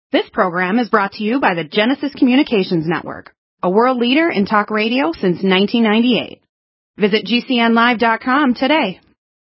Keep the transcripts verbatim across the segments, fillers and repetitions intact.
This program is brought to you by the Genesis Communications Network, a world leader in talk radio since nineteen ninety-eight. Visit G C N live dot com today.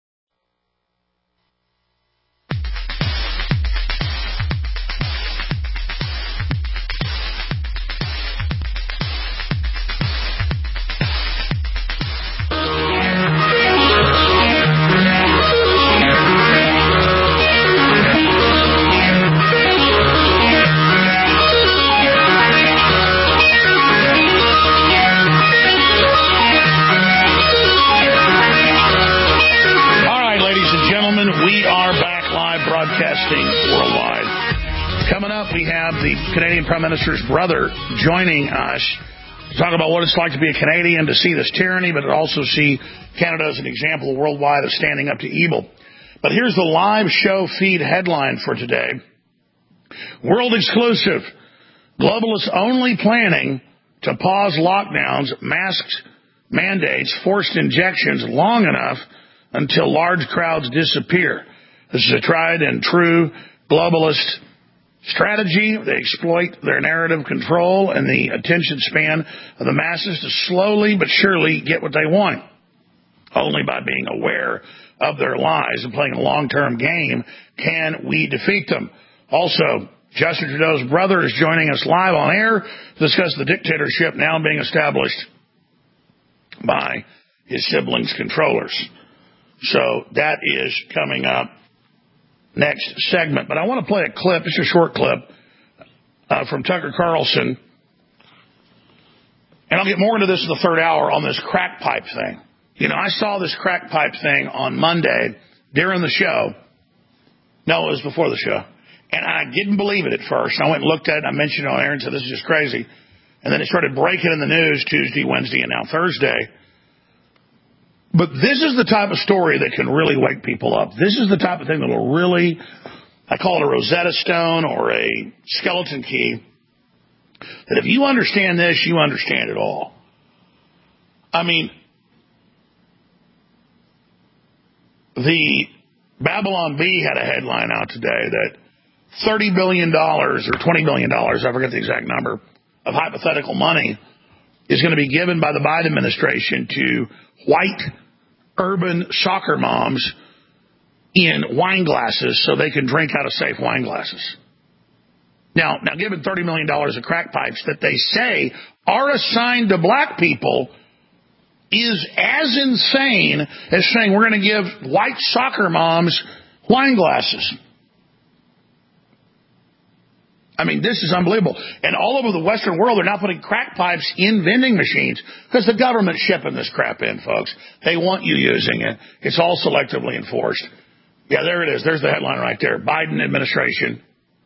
Worldwide. Coming up, we have the Canadian Prime Minister's brother joining us to talk about what it's like to be a Canadian, to see this tyranny, but to also see Canada as an example worldwide of standing up to evil. But here's the live show feed headline for today. World exclusive. Globalists only planning to pause lockdowns, masks, mandates, forced injections long enough until large crowds disappear. This is a tried and true globalist strategy. They exploit their narrative control and the attention span of the masses to slowly but surely get what they want. Only by being aware of their lies and playing a long-term game can we defeat them. Also, Justin Trudeau's brother is joining us live on air to discuss the dictatorship now being established by his siblings' controllers. So that is coming up next segment. But I want to play a clip, just a short clip, uh, from Tucker Carlson. And I'll get more into this in the third hour on this crack pipe thing. You know, I saw this crack pipe thing on Monday during the show. No, it was before the show. And I didn't believe it at first. I went and looked at it. I mentioned it on air and said, this is just crazy. And then it started breaking in the news Tuesday, Wednesday, and now Thursday. But this is the type of story that can really wake people up. This is the type of thing that will really, I call it a Rosetta Stone or a skeleton key, that if you understand this, you understand it all. I mean, the Babylon Bee had a headline out today that thirty billion dollars or twenty billion dollars, I forget the exact number, of hypothetical money is going to be given by the Biden administration to white urban soccer moms in wine glasses so they can drink out of safe wine glasses. Now, now giving thirty million dollars of crack pipes that they say are assigned to black people is as insane as saying we're going to give white soccer moms wine glasses. I mean, this is unbelievable. And all over the Western world, they're now putting crack pipes in vending machines because the government's shipping this crap in, folks. They want you using it. It's all selectively enforced. Yeah, there it is. There's the headline right there. Biden administration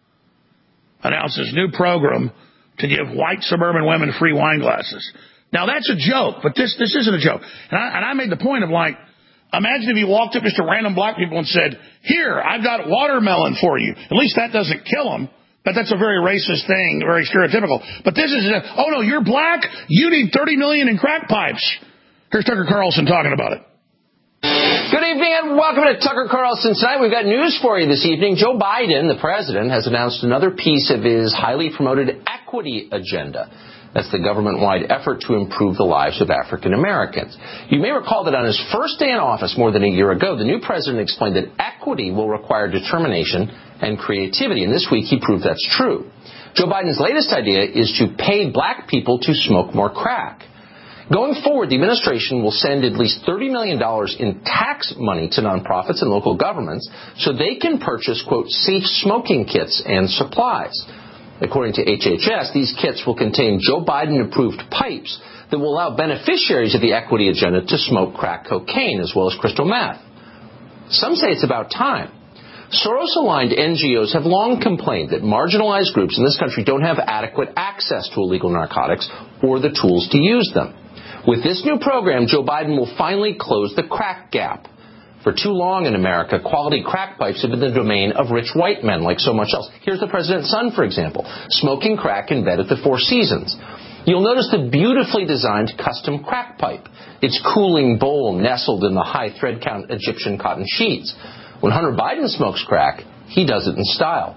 announces new program to give white suburban women free wine glasses. Now, that's a joke, but this this isn't a joke. And I, and I made the point of, like, imagine if you walked up just to random black people and said, here, I've got watermelon for you. At least that doesn't kill them. But that's a very racist thing, very stereotypical. But this is, a, oh, no, you're black? You need thirty million dollars in crack pipes. Here's Tucker Carlson talking about it. Good evening and welcome to Tucker Carlson Tonight. We've got news for you this evening. Joe Biden, the president, has announced another piece of his highly promoted equity agenda. That's the government-wide effort to improve the lives of African Americans. You may recall that on his first day in office more than a year ago, the new president explained that equity will require determination and creativity, and this week he proved that's true. Joe Biden's latest idea is to pay black people to smoke more crack. Going forward, the administration will send at least thirty million dollars in tax money to nonprofits and local governments so they can purchase, quote, safe smoking kits and supplies. According to H H S, these kits will contain Joe Biden-approved pipes that will allow beneficiaries of the equity agenda to smoke crack cocaine as well as crystal meth. Some say it's about time. Soros-aligned N G Os have long complained that marginalized groups in this country don't have adequate access to illegal narcotics or the tools to use them. With this new program, Joe Biden will finally close the crack gap. For too long in America, quality crack pipes have been the domain of rich white men like so much else. Here's the president's son, for example, smoking crack in bed at the Four Seasons. You'll notice the beautifully designed custom crack pipe. Its cooling bowl nestled in the high thread count Egyptian cotton sheets. When Hunter Biden smokes crack, he does it in style.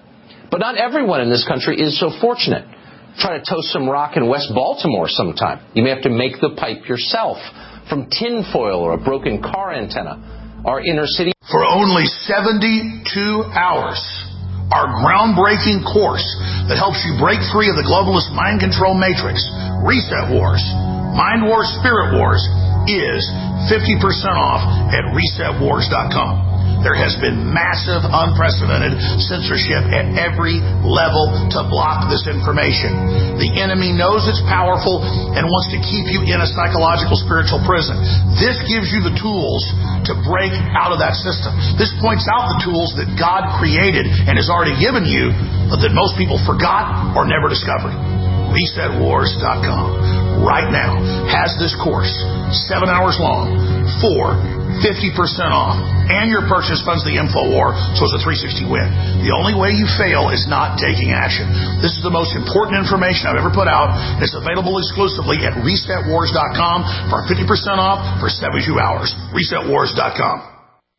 But not everyone in this country is so fortunate. Try to toast some rock in West Baltimore sometime. You may have to make the pipe yourself from tinfoil or a broken car antenna. Our inner city. For only seventy-two hours, our groundbreaking course that helps you break free of the globalist mind control matrix, Reset Wars, Mind Wars, Spirit Wars, is fifty percent off at reset wars dot com. There has been massive, unprecedented censorship at every level to block this information. The enemy knows it's powerful and wants to keep you in a psychological, spiritual prison. This gives you the tools to break out of that system. This points out the tools that God created and has already given you, but that most people forgot or never discovered. reset wars dot com right now has this course, seven hours long, for fifty percent off, and your purchase funds the InfoWar, so it's a three sixty win. The only way you fail is not taking action. This is the most important information I've ever put out. It's available exclusively at reset wars dot com for fifty percent off for seventy-two hours. reset wars dot com.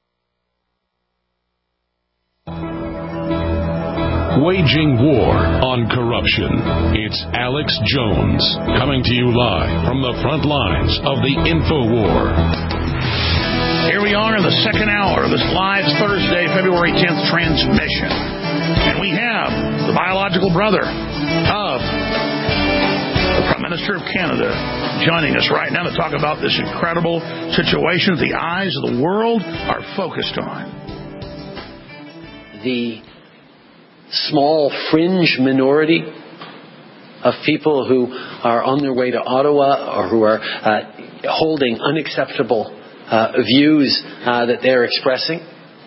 Waging war on corruption. It's Alex Jones coming to you live from the front lines of the InfoWar. Here we are in the second hour of this live Thursday, February tenth transmission. And we have the biological brother of the Prime Minister of Canada joining us right now to talk about this incredible situation the eyes of the world are focused on. The small fringe minority of people who are on their way to Ottawa or who are uh, holding unacceptable uh, views uh, that they're expressing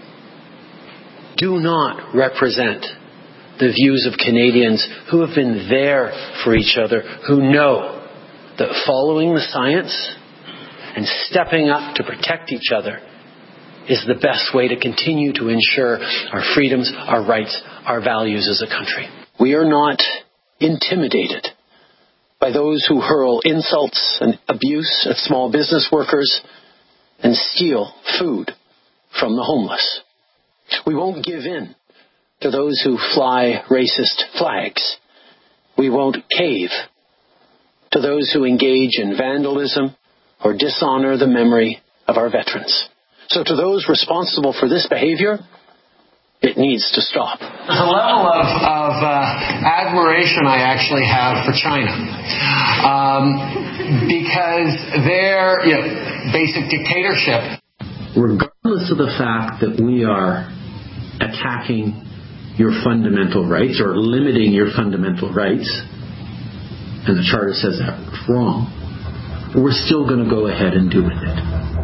do not represent the views of Canadians who have been there for each other, who know that following the science and stepping up to protect each other is the best way to continue to ensure our freedoms, our rights, our values as a country. We are not intimidated by those who hurl insults and abuse at small business workers and steal food from the homeless. We won't give in to those who fly racist flags. We won't cave to those who engage in vandalism or dishonor the memory of our veterans. So to those responsible for this behavior, it needs to stop. There's a level of, of uh, admiration I actually have for China. Um, because their you know, basic dictatorship. Regardless of the fact that we are attacking your fundamental rights or limiting your fundamental rights, and the Charter says that's wrong, we're still going to go ahead and do with it.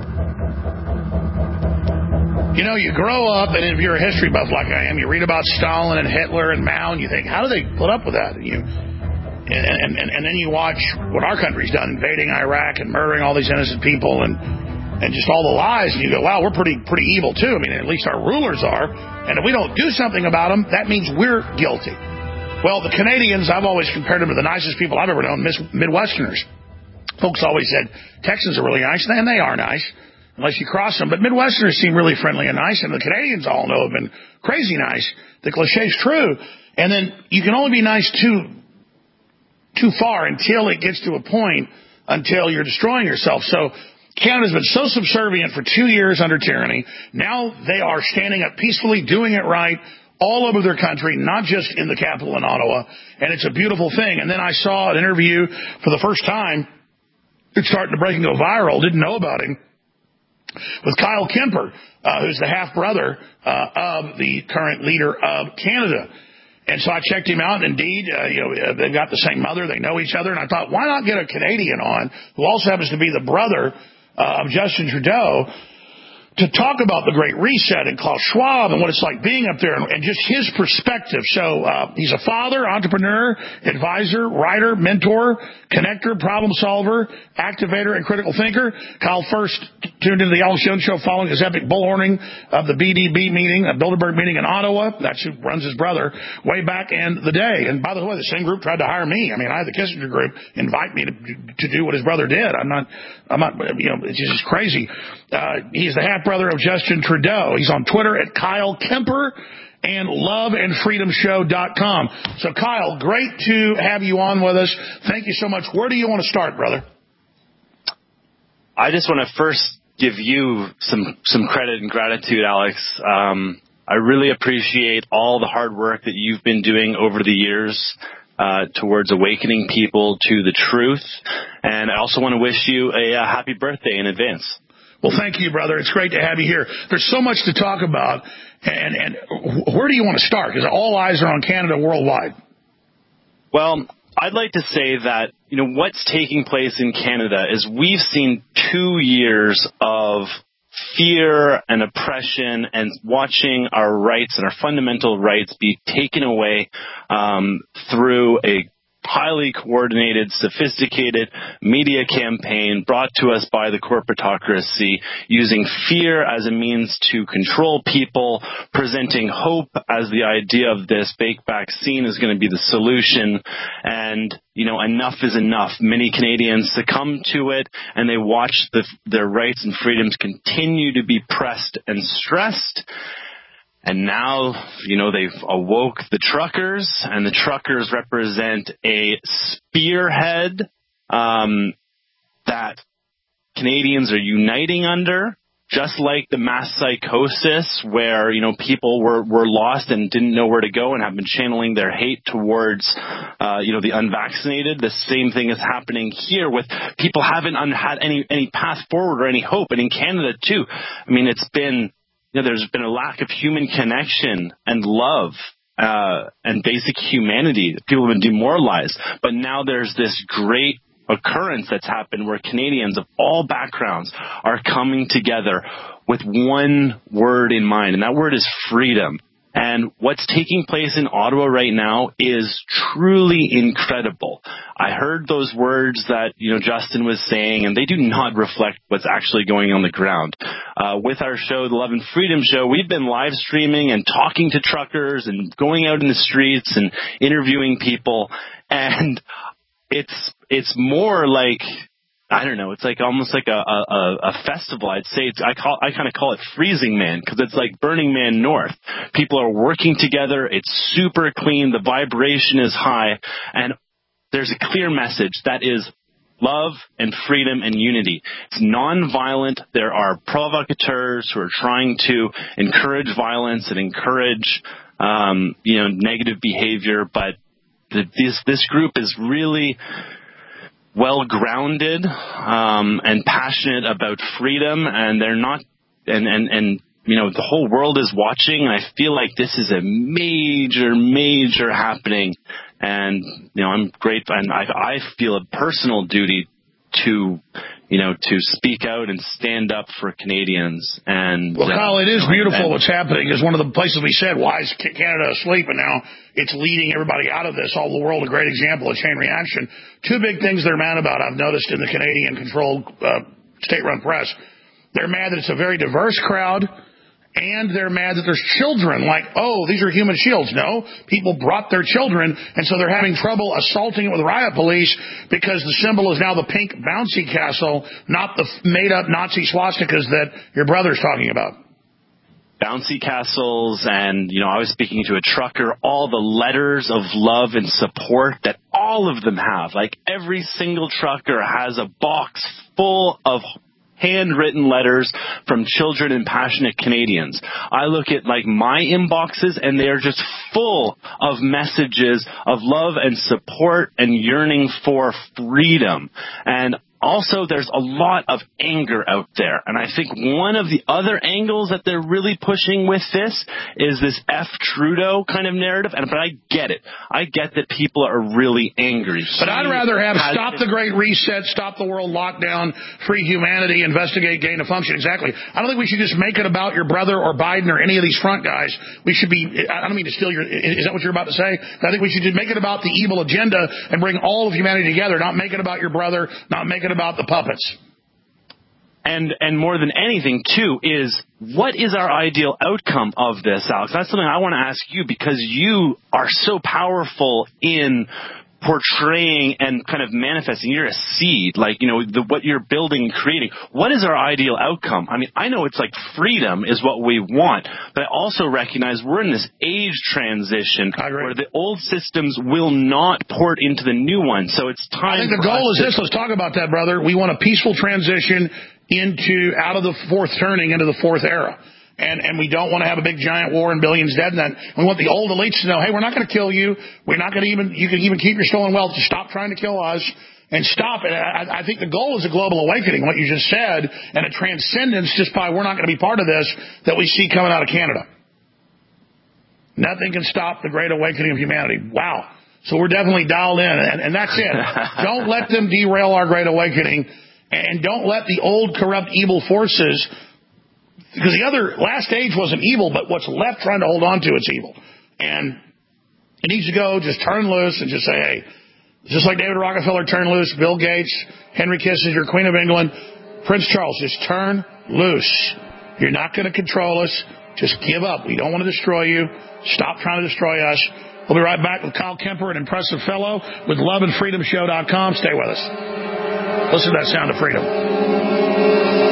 You know, you grow up, and if you're a history buff like I am, you read about Stalin and Hitler and Mao, and you think, how do they put up with that? And, you, and, and, and then you watch what our country's done, invading Iraq and murdering all these innocent people and and just all the lies, and you go, wow, we're pretty pretty evil, too. I mean, at least our rulers are. And if we don't do something about them, that means we're guilty. Well, the Canadians, I've always compared them to the nicest people I've ever known, Midwesterners. Folks always said, Texans are really nice, and they are nice. Unless you cross them. But Midwesterners seem really friendly and nice, and the Canadians all know have been crazy nice. The cliché's true. And then you can only be nice too, too far until it gets to a point until you're destroying yourself. So Canada's been so subservient for two years under tyranny. Now they are standing up peacefully, doing it right, all over their country, not just in the capital in Ottawa. And it's a beautiful thing. And then I saw an interview for the first time. It's starting to break and go viral. Didn't know about him. With Kyle Kemper, uh, who's the half-brother uh, of the current leader of Canada. And so I checked him out, and indeed, uh, you know, they've got the same mother, they know each other, and I thought, why not get a Canadian on, who also happens to be the brother uh, of Justin Trudeau, to talk about the Great Reset and Klaus Schwab and what it's like being up there and, and just his perspective. So uh, he's a father, entrepreneur, advisor, writer, mentor, connector, problem solver, activator, and critical thinker. Kyle first tuned into the Alex Jones Show following his epic bullhorning of the B D B meeting, a Bilderberg meeting in Ottawa. That's who runs his brother way back in the day. And by the way, the same group tried to hire me. I mean, I had the Kissinger group invite me to, to do what his brother did. I'm not, I'm not, you know, it's just crazy. Uh, he's the half brother of Justin Trudeau. He's on Twitter at Kyle Kemper, and love and freedom show dot com. So, Kyle, great to have you on with us. Thank you so much. Where do you want to start, brother? I just want to first give you some some credit and gratitude, Alex. Um, I really appreciate all the hard work that you've been doing over the years uh, towards awakening people to the truth. And I also want to wish you a, a happy birthday in advance. Well, thank you, brother. It's great to have you here. There's so much to talk about. And, and where do you want to start? Because all eyes are on Canada worldwide. Well, I'd like to say that, you know, what's taking place in Canada is we've seen two years of fear and oppression and watching our rights and our fundamental rights be taken away um, through a highly coordinated, sophisticated media campaign brought to us by the corporatocracy, using fear as a means to control people, presenting hope as the idea of this fake vaccine is going to be the solution. And, you know, enough is enough. Many Canadians succumb to it, and they watch the, their rights and freedoms continue to be pressed and stressed. And now, you know, they've awoke the truckers, and the truckers represent a spearhead um, that Canadians are uniting under, just like the mass psychosis where, you know, people were, were lost and didn't know where to go and have been channeling their hate towards, uh, you know, the unvaccinated. The same thing is happening here with people haven't un- had any, any path forward or any hope. And in Canada, too, I mean, it's been... You know, there's been a lack of human connection and love uh, and basic humanity. People have been demoralized. But now there's this great occurrence that's happened where Canadians of all backgrounds are coming together with one word in mind, and that word is freedom. And what's taking place in Ottawa right now is truly incredible. I heard those words that, you know, Justin was saying, and they do not reflect what's actually going on the ground. Uh, with our show, the Love and Freedom Show, we've been live streaming and talking to truckers and going out in the streets and interviewing people. And it's, it's more like, I don't know. It's like almost like a, a, a festival. I'd say it's, I call, I kind of call it Freezing Man, because it's like Burning Man North. People are working together. It's super clean. The vibration is high, and there's a clear message that is love and freedom and unity. It's non-violent. There are provocateurs who are trying to encourage violence and encourage, um, you know, negative behavior. But the, this this group is really well-grounded um, and passionate about freedom, and they're not, and, and, and, you know, the whole world is watching, and I feel like this is a major, major happening, and, you know, I'm grateful, and I, I feel a personal duty to, you know, to speak out and stand up for Canadians. And well, Kyle, uh, it is you know, beautiful and, what's happening. Is one of the places we said, why is Canada asleep? And now it's leading everybody out of this. All the world, a great example of chain reaction. Two big things they're mad about, I've noticed in the Canadian-controlled uh, state-run press. They're mad that it's a very diverse crowd, and they're mad that there's children. Like, oh, these are human shields. No, people brought their children, and so they're having trouble assaulting it with riot police because the symbol is now the pink bouncy castle, not the made-up Nazi swastikas that your brother's talking about. Bouncy castles, and, you know, I was speaking to a trucker, all the letters of love and support that all of them have. Like, every single trucker has a box full of handwritten letters from children and passionate Canadians. I look at, like, my inboxes, and they are just full of messages of love and support and yearning for freedom. And also, there's a lot of anger out there. And I think one of the other angles that they're really pushing with this is this F Trudeau kind of narrative. And But I get it. I get that people are really angry. But he I'd rather have has, stop the Great Reset, stop the world lockdown, free humanity, investigate gain of function. Exactly. I don't think we should just make it about your brother or Biden or any of these front guys. We should be, I don't mean to steal your, is that what you're about to say? I think we should just make it about the evil agenda and bring all of humanity together, not make it about your brother, not make it about the puppets. And and more than anything, too, is what is our ideal outcome of this, Alex? That's something I want to ask you, because you are so powerful in portraying and kind of manifesting. You're a seed, like, you know, the, what you're building and creating. What is our ideal outcome? I mean, I know it's like freedom is what we want, but I also recognize we're in this age transition where the old systems will not port into the new one. So it's time. I think the goal is this. Let's talk about that, brother. We want a peaceful transition into out of the fourth turning into the fourth era. And, and we don't want to have a big giant war and billions dead. And then we want the old elites to know, hey, we're not going to kill you. We're not going to even, you can even keep your stolen wealth. Just stop trying to kill us and stop it. I, I think the goal is a global awakening, what you just said, and a transcendence just by we're not going to be part of this that we see coming out of Canada. Nothing can stop the great awakening of humanity. Wow. So we're definitely dialed in, and, and that's it. Don't let them derail our great awakening, and don't let the old corrupt evil forces. Because the other, last age wasn't evil, but what's left trying to hold on to, it's evil. And it needs to go, just turn loose and just say, hey, just like David Rockefeller turned loose, Bill Gates, Henry Kissinger, Queen of England, Prince Charles, just turn loose. You're not going to control us. Just give up. We don't want to destroy you. Stop trying to destroy us. We'll be right back with Kyle Kemper, an impressive fellow, with love and freedom show dot com. Stay with us. Listen to that sound of freedom.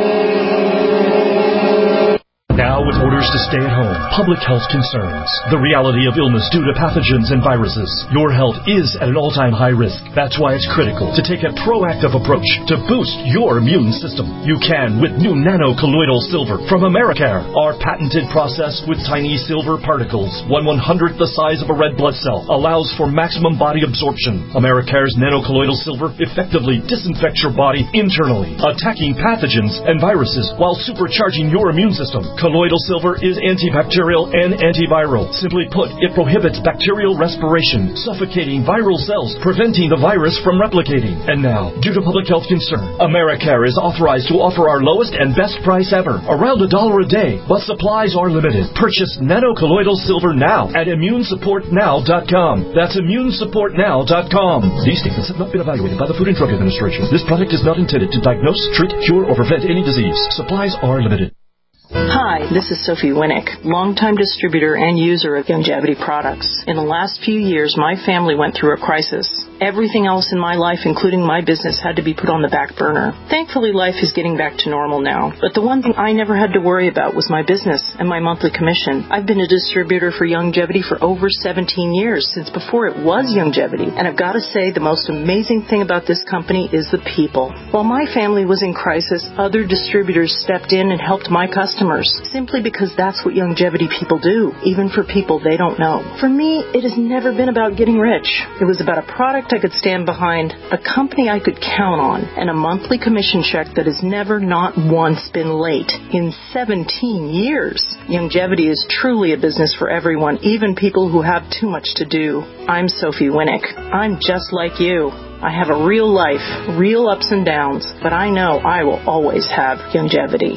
Now with orders to stay at home, public health concerns, the reality of illness due to pathogens and viruses, your health is at an all-time high risk. That's why it's critical to take a proactive approach to boost your immune system. You can with new nano-colloidal silver from Americare. Our patented process with tiny silver particles, one one-hundredth the size of a red blood cell, allows for maximum body absorption. Americare's nano-colloidal silver effectively disinfects your body internally, attacking pathogens and viruses while supercharging your immune system. Colloidal silver is antibacterial and antiviral. Simply put, it prohibits bacterial respiration, suffocating viral cells, preventing the virus from replicating. And now, due to public health concern, Americare is authorized to offer our lowest and best price ever, around a dollar a day, but supplies are limited. Purchase nano-colloidal silver now at immune support now dot com. That's immune support now dot com. These statements have not been evaluated by the Food and Drug Administration. This product is not intended to diagnose, treat, cure, or prevent any disease. Supplies are limited. Hi, this is Sophie Winnick, longtime distributor and user of Youngevity products. In the last few years, my family went through a crisis. Everything else in my life, including my business, had to be put on the back burner. Thankfully, life is getting back to normal now. But the one thing I never had to worry about was my business and my monthly commission. I've been a distributor for Youngevity for over seventeen years, since before it was Youngevity. And I've got to say, the most amazing thing about this company is the people. While my family was in crisis, other distributors stepped in and helped my customers, simply because that's what Youngevity people do, even for people they don't know. For me, it has never been about getting rich. It was about a product I could stand behind, a company I could count on, and a monthly commission check that has never not once been late in seventeen years. Youngevity is truly a business for everyone, even people who have too much to do. I'm Sophie Winnick. I'm just like you. I have a real life, real ups and downs, but I know I will always have Youngevity.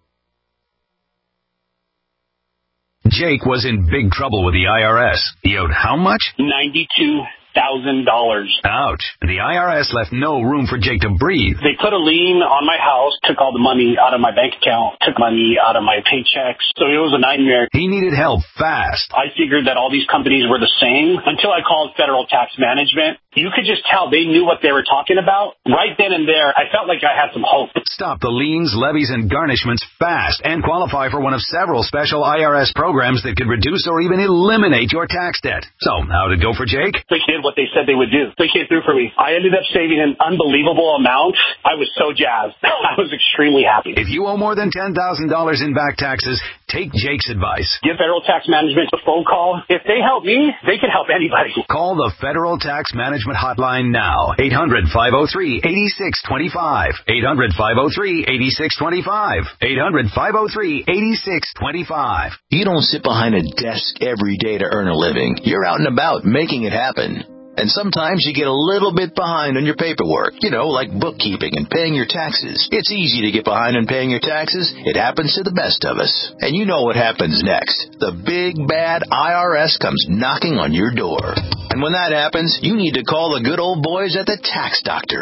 Jake was in big trouble with the I R S. He owed how much? ninety-two thousand dollars. Ouch. The I R S left no room for Jake to breathe. They put a lien on my house, took all the money out of my bank account, took money out of my paychecks. So it was a nightmare. He needed help fast. I figured that all these companies were the same until I called Federal Tax Management. You could just tell they knew what they were talking about. Right then and there, I felt like I had some hope. Stop the liens, levies, and garnishments fast and qualify for one of several special I R S programs that could reduce or even eliminate your tax debt. So, how'd it go for Jake? They did what they said they would do. They came through for me. I ended up saving an unbelievable amount. I was so jazzed. I was extremely happy. If you owe more than ten thousand dollars in back taxes, take Jake's advice. Give Federal Tax Management a phone call. If they help me, they can help anybody. Call the Federal Tax Management Hotline now. eight hundred, five oh three, eight six two five. eight hundred, five oh three, eight six two five. eight hundred, five oh three, eight six two five. You don't sit behind a desk every day to earn a living. You're out and about making it happen. And sometimes you get a little bit behind on your paperwork, you know, like bookkeeping and paying your taxes. It's easy to get behind on paying your taxes. It happens to the best of us. And you know what happens next. The big, bad I R S comes knocking on your door. And when that happens, you need to call the good old boys at the Tax Doctor.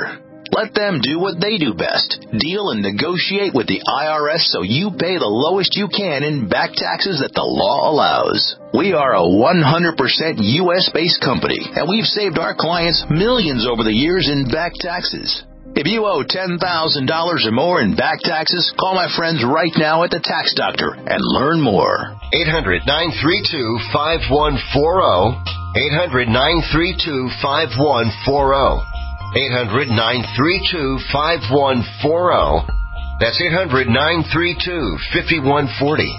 Let them do what they do best. Deal and negotiate with the I R S so you pay the lowest you can in back taxes that the law allows. We are a one hundred percent U S-based company, and we've saved our clients millions over the years in back taxes. If you owe ten thousand dollars or more in back taxes, call my friends right now at the Tax Doctor and learn more. eight hundred, nine three two, five one four zero. eight hundred, nine three two, five one four zero. eight hundred, nine three two, five one four zero. That's eight hundred, nine three two, five one four zero.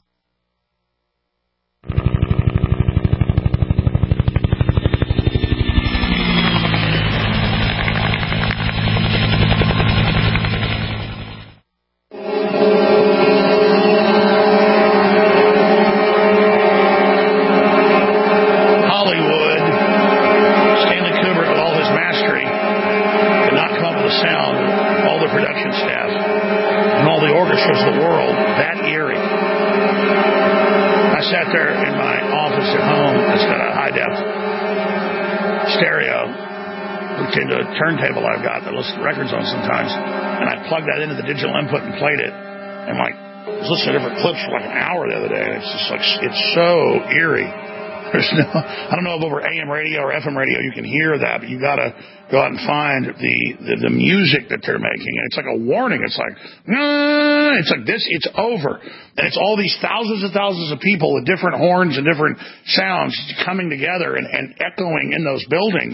Turntable I've got that listens to records on sometimes, and I plugged that into the digital input and played it, and like I was listening to different clips for like an hour the other day, and it's just like, it's so eerie. There's no, I don't know if over A M radio or F M radio you can hear that, but you got to go out and find the, the the music that they're making, and it's like a warning. It's like, nah, it's like this, it's over, and it's all these thousands and thousands of people with different horns and different sounds coming together and, and echoing in those buildings.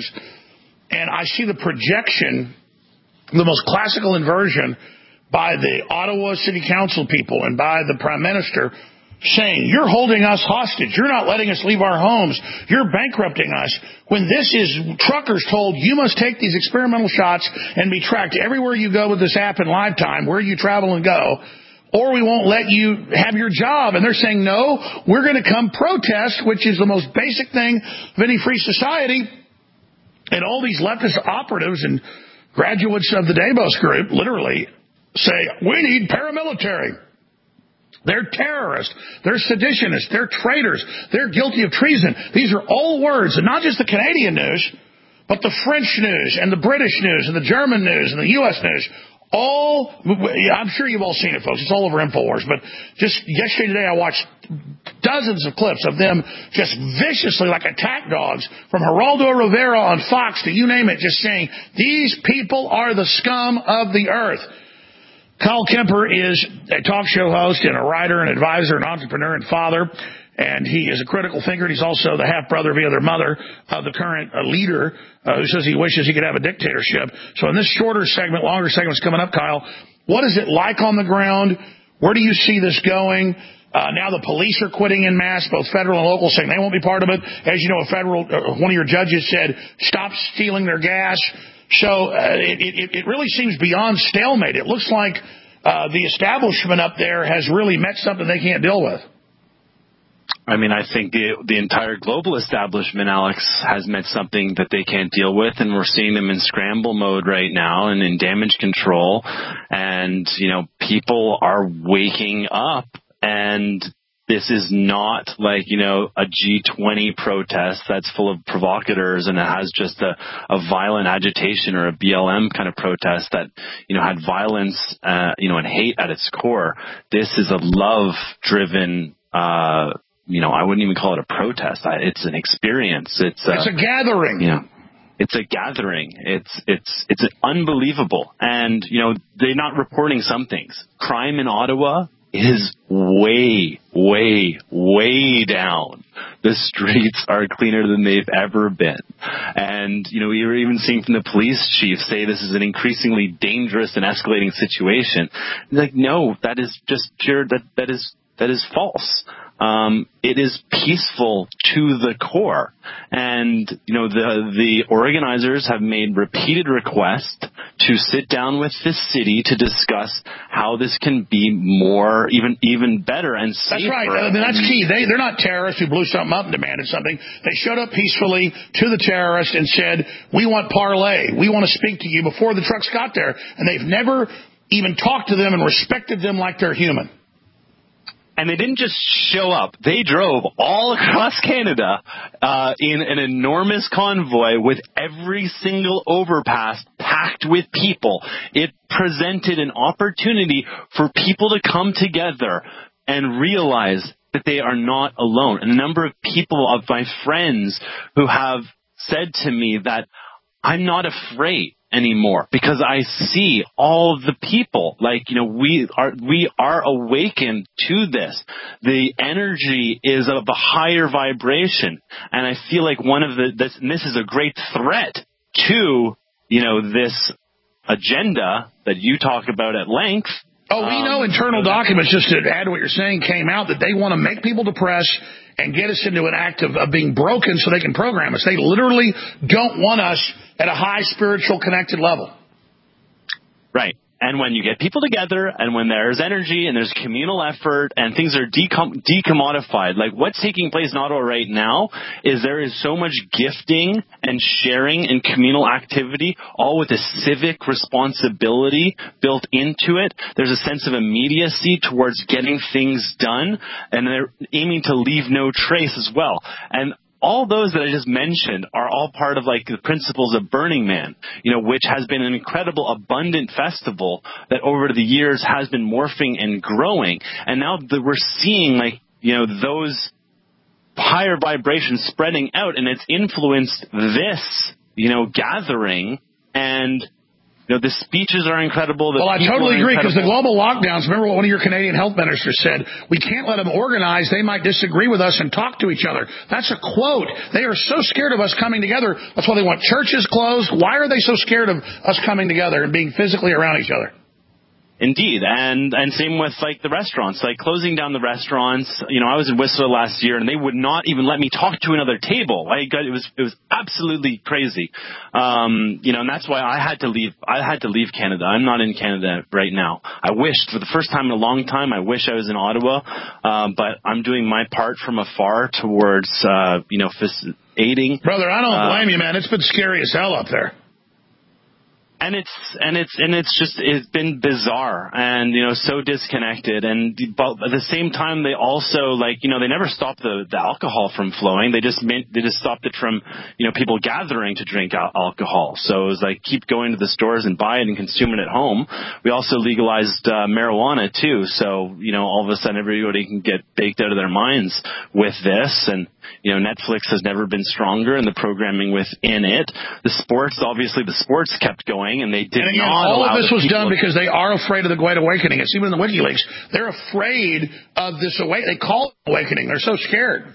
And I see the projection, the most classical inversion by the Ottawa City Council people and by the Prime Minister saying, you're holding us hostage. You're not letting us leave our homes. You're bankrupting us. When this is truckers told, you must take these experimental shots and be tracked everywhere you go with this app in live time, where you travel and go, or we won't let you have your job. And they're saying, no, we're going to come protest, which is the most basic thing of any free society. And all these leftist operatives and graduates of the Davos group literally say, we need paramilitary. They're terrorists. They're seditionists. They're traitors. They're guilty of treason. These are all words, and not just the Canadian news, but the French news and the British news and the German news and the U S news. All, I'm sure you've all seen it, folks. It's all over InfoWars. But just yesterday, today, I watched dozens of clips of them just viciously, like attack dogs, from Geraldo Rivera on Fox to you name it, just saying, these people are the scum of the earth. Kyle Kemper is a talk show host and a writer and advisor and entrepreneur and father. And he is a critical thinker. And he's also the half-brother via their mother of the current uh, leader uh, who says he wishes he could have a dictatorship. So in this shorter segment, longer segment's coming up, Kyle, what is it like on the ground? Where do you see this going? Uh, now the police are quitting en masse, both federal and local, saying they won't be part of it. As you know, a federal, uh, one of your judges said, stop stealing their gas. So uh, it, it, it really seems beyond stalemate. It looks like uh, the establishment up there has really met something they can't deal with. I mean, I think the the entire global establishment, Alex, has met something that they can't deal with, and we're seeing them in scramble mode right now and in damage control. And, you know, people are waking up, and this is not like, you know, a G twenty protest that's full of provocateurs and it has just a, a violent agitation, or a B L M kind of protest that, you know, had violence, uh, you know, and hate at its core. This is a love-driven uh You know, I wouldn't even call it a protest. I, it's an experience. It's a, it's a gathering. You know, it's a gathering. It's it's it's unbelievable. And you know, they're not reporting some things. Crime in Ottawa is way, way, way down. The streets are cleaner than they've ever been. And you know, we were even seeing from the police chief say this is an increasingly dangerous and escalating situation. Like, no, that is just pure. That that is that is false. Um, it is peaceful to the core. And, you know, the, the organizers have made repeated requests to sit down with the city to discuss how this can be more, even, even better and safer. That's right. I mean, that's key. They, they're not terrorists who blew something up and demanded something. They showed up peacefully to the terrorists and said, we want parley. We want to speak to you before the trucks got there. And they've never even talked to them and respected them like they're human. And they didn't just show up. They drove all across Canada uh, in an enormous convoy with every single overpass packed with people. It presented an opportunity for people to come together and realize that they are not alone. And a number of people, of my friends, who have said to me that I'm not afraid anymore because I see all of the people. Like, you know, we are we are awakened to this. The energy is of a higher vibration, and I feel like one of the this, and this is a great threat to, you know, this agenda that you talk about at length. Oh, we know um, internal documents, just to add to what you're saying, came out that they want to make people depressed and get us into an act of, of being broken so they can program us. They literally don't want us at a high spiritual connected level. Right. And when you get people together and when there's energy and there's communal effort and things are decom- decommodified, like what's taking place in Ottawa right now is there is so much gifting and sharing and communal activity, all with a civic responsibility built into it. There's a sense of immediacy towards getting things done, and they're aiming to leave no trace as well. And all those that I just mentioned are all part of like the principles of Burning Man, you know, which has been an incredible, abundant festival that over the years has been morphing and growing. And now that we're seeing like, you know, those higher vibrations spreading out, and it's influenced this, you know, gathering. And you know, the speeches are incredible. The well, I totally agree, because the global lockdowns, remember what one of your Canadian health ministers said, we can't let them organize. They might disagree with us and talk to each other. That's a quote. They are so scared of us coming together. That's why they want churches closed. Why are they so scared of us coming together and being physically around each other? Indeed, and and same with like the restaurants, like closing down the restaurants. You know, I was in Whistler last year, and they would not even let me talk to another table. I got it was it was absolutely crazy. Um, you know, and that's why I had to leave. I had to leave Canada. I'm not in Canada right now. I wished for the first time in a long time. I wish I was in Ottawa, um, but I'm doing my part from afar towards uh, you know aiding. Brother, I don't blame uh, you, man. It's been scary as hell up there. And it's and it's and it's just it's been bizarre and you know so disconnected, and but at the same time they also like you know they never stopped the, the alcohol from flowing. They just meant, they just stopped it from you know people gathering to drink al- alcohol. So it was like keep going to the stores and buy it and consume it at home. We also legalized uh, marijuana too, so you know all of a sudden everybody can get baked out of their minds with this. And you know Netflix has never been stronger, and the programming within it. The sports, obviously, the sports kept going. And they did and again, not all allow of this was done to... because they are afraid of the Great Awakening. It's even in the WikiLeaks. They're afraid of this awakening. They call it awakening. They're so scared.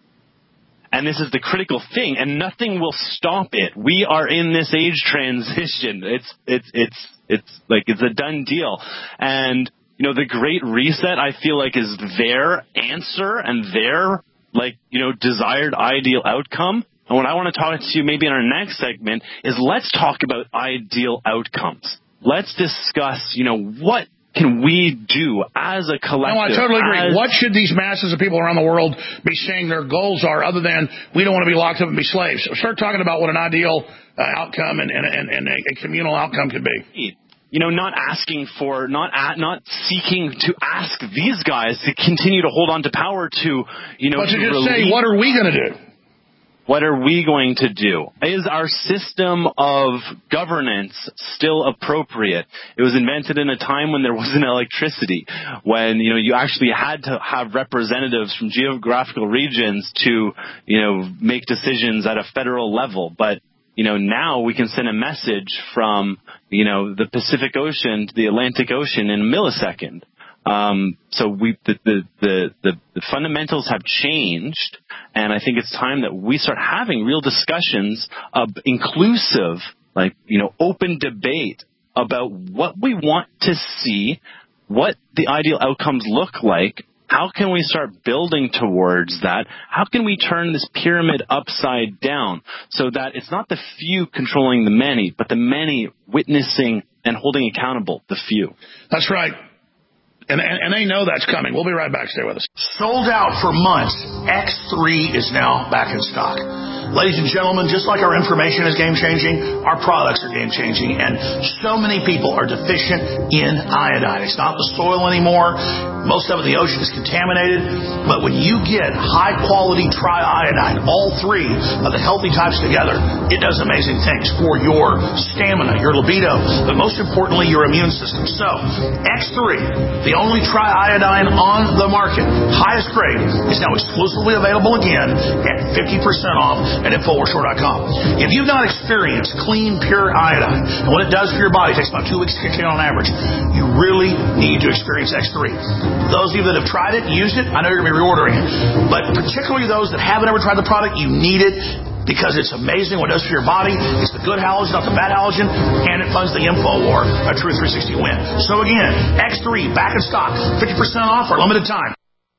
And this is the critical thing, and nothing will stop it. We are in this age transition. It's it's it's it's like it's a done deal. And you know, the Great Reset, I feel like, is their answer and their like you know desired ideal outcome. And what I want to talk to you maybe in our next segment is let's talk about ideal outcomes. Let's discuss, you know, what can we do as a collective? No, I totally agree. As... What should these masses of people around the world be saying their goals are other than we don't want to be locked up and be slaves? So start talking about what an ideal uh, outcome and, and, and, and a communal outcome could be. You know, not asking for, not at, not seeking to ask these guys to continue to hold on to power to, you know, but to, to just relieve... say, what are we going to do? What are we going to do? Is our system of governance still appropriate? It was invented in a time when there wasn't electricity, when, you know, you actually had to have representatives from geographical regions to, you know, make decisions at a federal level. But, you know, now we can send a message from, you know, the Pacific Ocean to the Atlantic Ocean in a millisecond. Um, so we, the, the, the, the, the fundamentals have changed, and I think it's time that we start having real discussions of inclusive, like, you know, open debate about what we want to see, what the ideal outcomes look like. How can we start building towards that? How can we turn this pyramid upside down so that it's not the few controlling the many, but the many witnessing and holding accountable the few? That's right. And, and, and they know that's coming. We'll be right back. Stay with us. Sold out for months. X three is now back in stock. Ladies and gentlemen, just like our information is game-changing, our products are game-changing, and so many people are deficient in iodine. It's not the soil anymore. Most of it in the ocean is contaminated. But when you get high-quality triiodine, all three of the healthy types together, It does amazing things for your stamina, your libido, but most importantly, your immune system. So, X three, the only triiodine on the market, highest grade, is now exclusively available again at fifty percent off at Infowars Store dot com. If you've not experienced clean, pure iodine and what it does for your body, it takes about two weeks to kick in on average, you really need to experience X three. Those of you that have tried it, used it, I know you're going to be reordering it. But particularly those that haven't ever tried the product, you need it because it's amazing what it does for your body. It's the good halogen, not the bad halogen, and it funds the InfoWar, a true three sixty win. So again, X three, back in stock, fifty percent off for a limited time.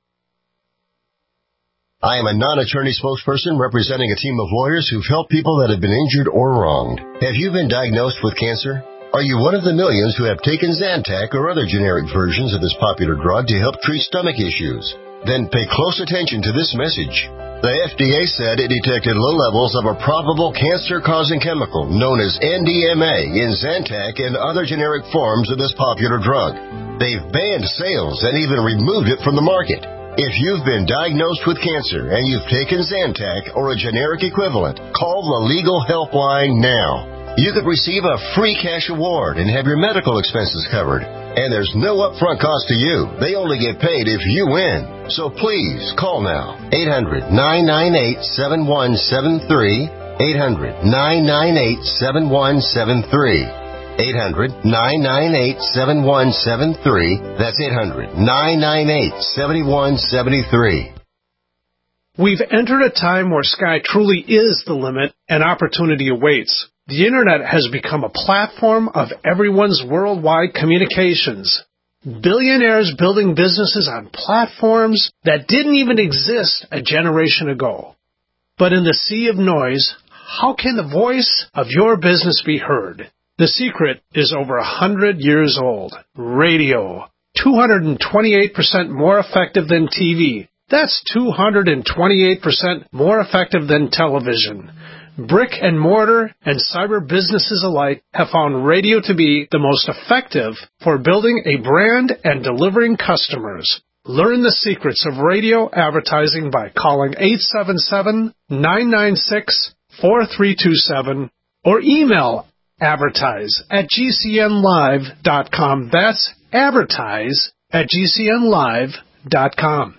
I am a non-attorney spokesperson representing a team of lawyers who've helped people that have been injured or wronged. Have you been diagnosed with cancer? Are you one of the millions who have taken Zantac or other generic versions of this popular drug to help treat stomach issues? Then pay close attention to this message. The F D A said it detected low levels of a probable cancer-causing chemical known as N D M A in Zantac and other generic forms of this popular drug. They've banned sales and even removed it from the market. If you've been diagnosed with cancer and you've taken Zantac or a generic equivalent, call the Legal Helpline now. You could receive a free cash award and have your medical expenses covered. And there's no upfront cost to you. They only get paid if you win. So please, call now. eight hundred, nine nine eight, seven one seven three. eight hundred, nine nine eight, seven one seven three. eight hundred, nine nine eight, seven one seven three. That's eight hundred, nine nine eight, seven one seven three. We've entered a time where sky truly is the limit and opportunity awaits. The Internet has become a platform of everyone's worldwide communications. Billionaires building businesses on platforms that didn't even exist a generation ago. But in the sea of noise, how can the voice of your business be heard? The secret is over a hundred years old. Radio. two hundred twenty-eight percent more effective than T V. That's two hundred twenty-eight percent more effective than television. Brick and mortar and cyber businesses alike have found radio to be the most effective for building a brand and delivering customers. Learn the secrets of radio advertising by calling eight seven seven, nine nine six, four three two seven or email advertise at g c n live dot com. That's advertise at g c n live dot com.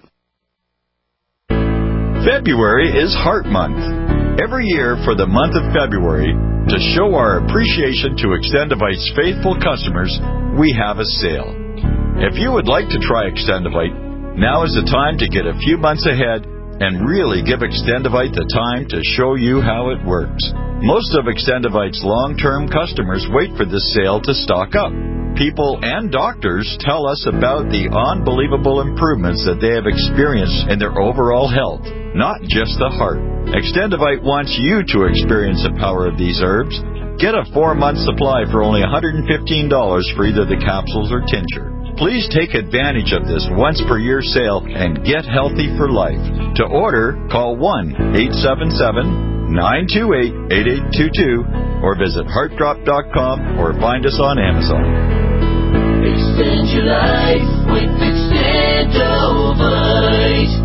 February is Heart Month. Every year for the month of February, to show our appreciation to Extendivite's faithful customers, we have a sale. If you would like to try Extendivite, now is the time to get a few months ahead and really give Extendivite the time to show you how it works. Most of Extendivite's long-term customers wait for this sale to stock up. People and doctors tell us about the unbelievable improvements that they have experienced in their overall health, not just the heart. Extendivite wants you to experience the power of these herbs. Get a four-month supply for only one hundred fifteen dollars for either the capsules or tincture. Please take advantage of this once-per-year sale and get healthy for life. To order, call one eight seven seven, nine two eight, eight eight two two or visit heart drop dot com or find us on Amazon. Extend your life with Extendovite.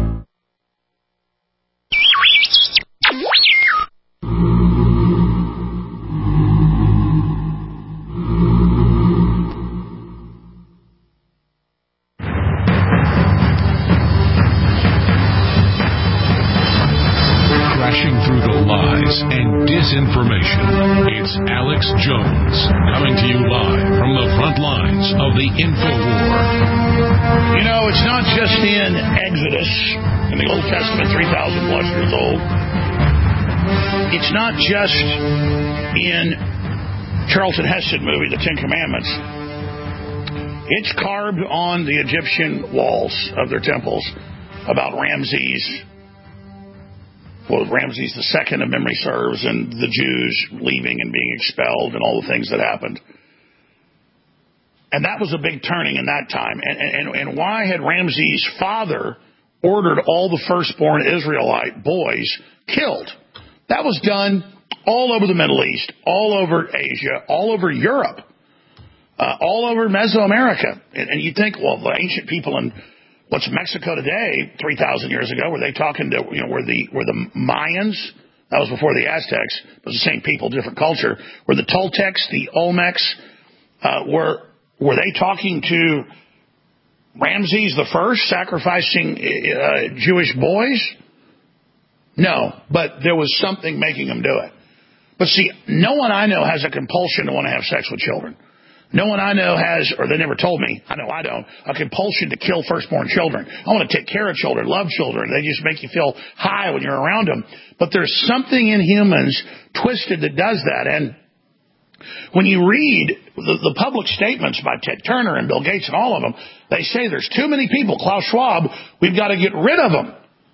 Through the lies and disinformation, it's Alex Jones coming to you live from the front lines of the InfoWar. You know, it's not just in Exodus, in the Old Testament, three thousand plus years old. It's not just in Charlton Heston movie, The Ten Commandments. It's carved on the Egyptian walls of their temples about Ramses. Well, Ramses the Second, if memory serves, and the Jews leaving and being expelled and all the things that happened. And that was a big turning in that time. And, and, and why had Ramses' father ordered all the firstborn Israelite boys killed? That was done all over the Middle East, all over Asia, all over Europe, uh, all over Mesoamerica. And, and you think, well, the ancient people in what's Mexico today, three thousand years ago, were they talking to, you know, were the, were the Mayans That was before the Aztecs. It was the same people, different culture. Were the Toltecs, the Olmecs, uh, were were they talking to Ramses the First, sacrificing uh, Jewish boys? No, but there was something making them do it. But see, no one I know has a compulsion to want to have sex with children. No one I know has, or they never told me, I know I don't, a compulsion to kill firstborn children. I want to take care of children, love children. They just make you feel high when you're around them. But there's something in humans twisted that does that. And when you read the, the public statements by Ted Turner and Bill Gates and all of them, they say there's too many people, Klaus Schwab, we've got to get rid of them.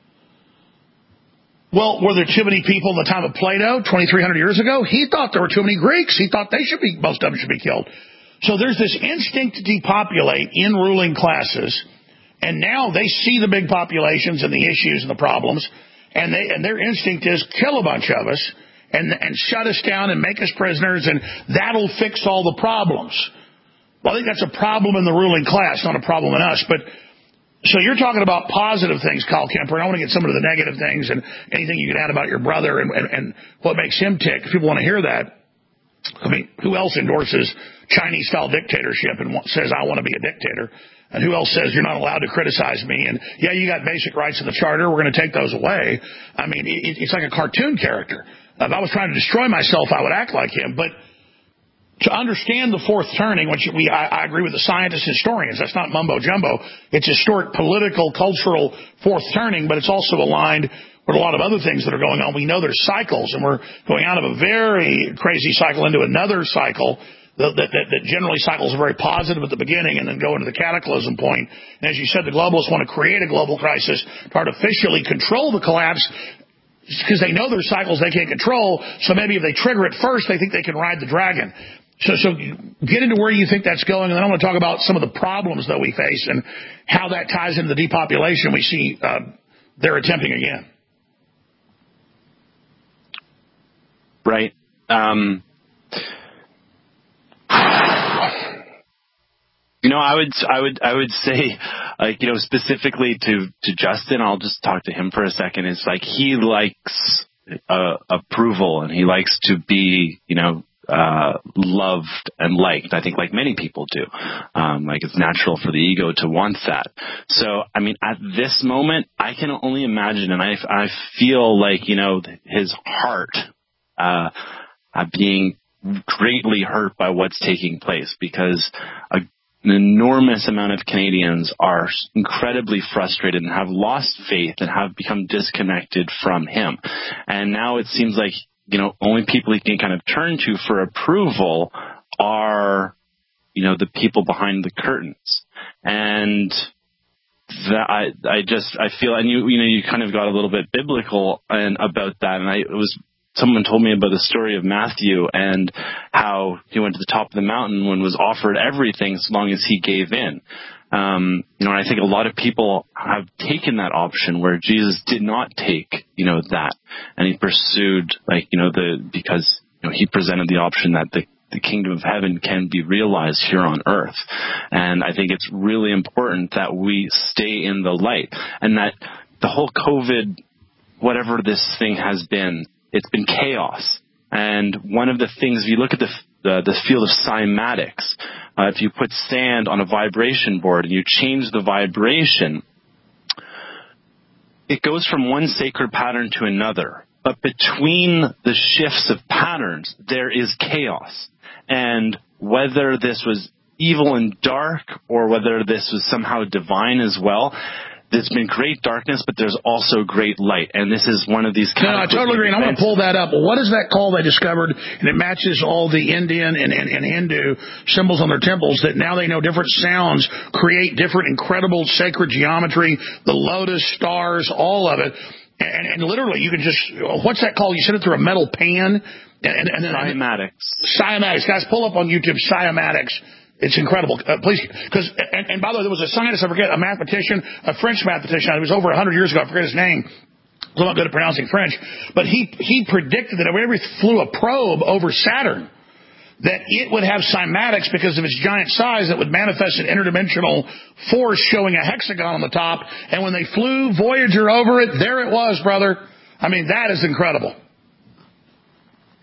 Well, were there too many people in the time of Plato, twenty-three hundred years ago? He thought there were too many Greeks. He thought they should be, most of them should be killed. So there's this instinct to depopulate in ruling classes, and now they see the big populations and the issues and the problems, and they and their instinct is kill a bunch of us and and shut us down and make us prisoners, and that'll fix all the problems. Well, I think that's a problem in the ruling class, not a problem in us. But so you're talking about positive things, Kyle Kemper, and I want to get some of the negative things and anything you can add about your brother and, and, and what makes him tick. If people want to hear that, I mean, who else endorses Chinese-style dictatorship and says, I want to be a dictator? And who else says you're not allowed to criticize me? And, yeah, you got basic rights in the Charter. We're going to take those away. I mean, it, it's like a cartoon character. If I was trying to destroy myself, I would act like him. But to understand the fourth turning, which we, I, I agree with the scientists and historians, that's not mumbo-jumbo. It's historic, political, cultural fourth turning, but it's also aligned with a lot of other things that are going on. We know there's cycles, and we're going out of a very crazy cycle into another cycle that, that, that generally cycles are very positive at the beginning and then go into the cataclysm point. And as you said, the globalists want to create a global crisis to artificially control the collapse because they know there's cycles they can't control. So maybe if they trigger it first, they think they can ride the dragon. So, so get into where you think that's going, and then I want to talk about some of the problems that we face and how that ties into the depopulation we see uh, they're attempting again. Right. Um, you know, I would, I would, I would say, like, you know, specifically to, to Justin, I'll just talk to him for a second. It's like he likes uh, approval, and he likes to be, you know, uh, loved and liked. I think like many people do. Um, like it's natural for the ego to want that. So, I mean, at this moment, I can only imagine, and I, I feel like, you know, his heart, Uh, uh, being greatly hurt by what's taking place, because a, an enormous amount of Canadians are incredibly frustrated and have lost faith and have become disconnected from him. And now it seems like, you know, only people he can kind of turn to for approval are, you know, the people behind the curtains. And that I, I just, I feel, and you, you know, you kind of got a little bit biblical and about that. And I it was, someone told me about the story of Matthew and how he went to the top of the mountain and was offered everything as long as he gave in. Um, you know, and I think a lot of people have taken that option where Jesus did not take, you know, that, and he pursued, like, you know, the, because, you know, he presented the option that the, the kingdom of heaven can be realized here on earth. And I think it's really important that we stay in the light, and that the whole COVID, whatever this thing has been, it's been chaos. And one of the things, if you look at the the, the field of cymatics, uh, if you put sand on a vibration board and you change the vibration, it goes from one sacred pattern to another. But between the shifts of patterns, there is chaos. And whether this was evil and dark or whether this was somehow divine as well, there's been great darkness, but there's also great light. And this is one of these... No, no I totally agree. And I want to pull that up. What is that called they discovered? And it matches all the Indian and, and, and Hindu symbols on their temples, that now they know different sounds create different incredible sacred geometry, the lotus, stars, all of it. And, and literally, you can just... What's that called? You send it through a metal pan? And, and, and, Cymatics. Cymatics. Guys, pull up on YouTube, Cymatics. It's incredible. Uh, please, because, and, and by the way, there was a scientist, I forget, a mathematician, a French mathematician, it was over one hundred years ago, I forget his name, I'm not good at pronouncing French, but he, he predicted that whenever he flew a probe over Saturn, that it would have cymatics because of its giant size that would manifest an interdimensional force showing a hexagon on the top, and when they flew Voyager over it, there it was, brother. I mean, that is incredible.